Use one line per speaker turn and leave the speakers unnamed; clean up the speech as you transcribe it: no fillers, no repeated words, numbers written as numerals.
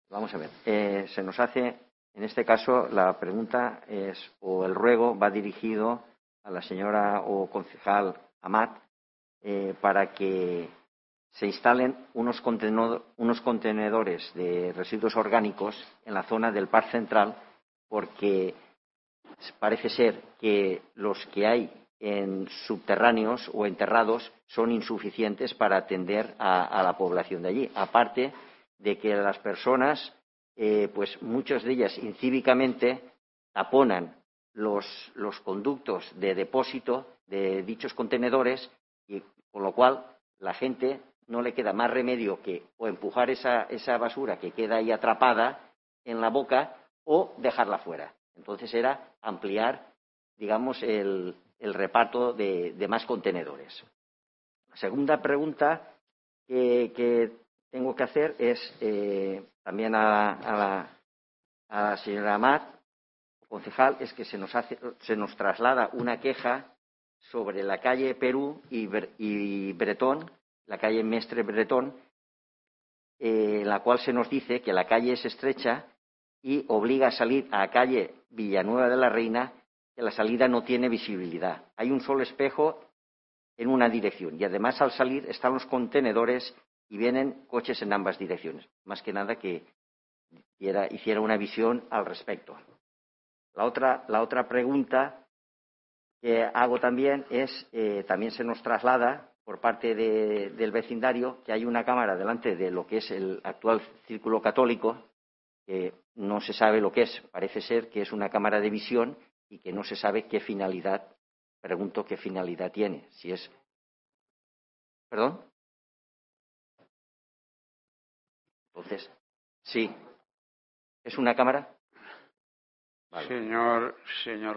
Vamos a ver. Se nos hace, en este caso, la pregunta es, o el ruego va dirigido a la señora o concejal Amat para que se instalen unos contenedores de residuos orgánicos en la zona del Parc Central, porque parece ser que los que hay en subterráneos o enterrados son insuficientes para atender a la población de allí. Aparte de que las personas, pues muchas de ellas incívicamente taponan los conductos de depósito de dichos contenedores, y con lo cual la gente no le queda más remedio que o empujar esa basura que queda ahí atrapada en la boca o dejarla fuera. Entonces era ampliar, digamos, el reparto de más contenedores. La segunda pregunta que tengo que hacer es también a la señora Amat, concejal, es que se nos traslada una queja sobre la calle Perú y Bretón, la calle Mestre Bretón, en la cual se nos dice que la calle es estrecha y obliga a salir a la calle Villanueva de la Reina, que la salida no tiene visibilidad. Hay un solo espejo en una dirección y además al salir están los contenedores y vienen coches en ambas direcciones. Más que nada que hiciera una visión al respecto. La otra pregunta que hago también es, también se nos traslada por parte del vecindario que hay una cámara delante de lo que es el actual Círculo Católico, que no se sabe lo que es. Parece ser que es una cámara de visión y que no se sabe qué finalidad. Pregunto qué finalidad tiene. Si es. ¿Perdón? Entonces, sí. ¿Es una cámara? Vale.
Señor